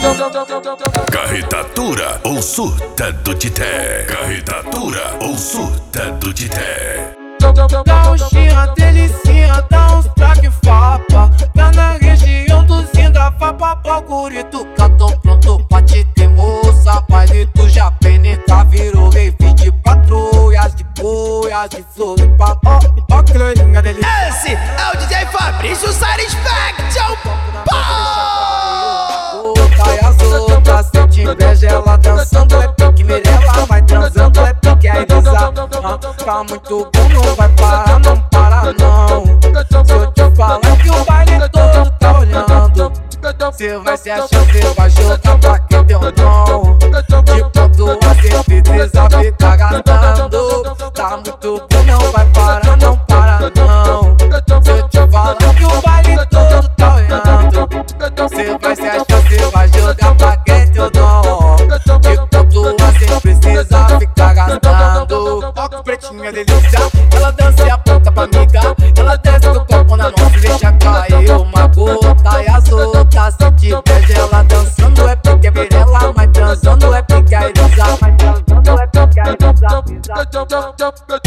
Carretatura ou surta do Tité. Carretatura ou surta do Tité. Dá um xinha, delicinha, dá uns traque fapa. Tá na região do Zinga, fapa, bagurito. Tô pronto pra te ter, moça. Baile do Japenica virou rave de patrulhas, de boias, de solipa. Ó, que loirinha delícia. Esse é o DJ Fabrício Satisfaction. E as outras sente inveja, ela dançando é pique Mirella, vai transando é pique a Elisa. Tá muito bom, não vai parar, não para não. Se eu te falar que o baile todo tá olhando, cê vai se achar, cê vai jogar pra quem deu não. De quando a certeza fica gastando, tá muito bom, não vai parar, não para não. Se eu te falar que o baile todo tá olhando, cê vai se achar, cê vai jogar pra quem deu não. De quando a precisa ficar gastando. Ó que pretinha delícia, ela dança e aponta pra amiga. Ela desce do copo na mão e deixa cair uma gota. E as outras sente inveja, ela dançando é pique Mirella, mas transando é pique a Elisa. Mas transando é pique a Elisa.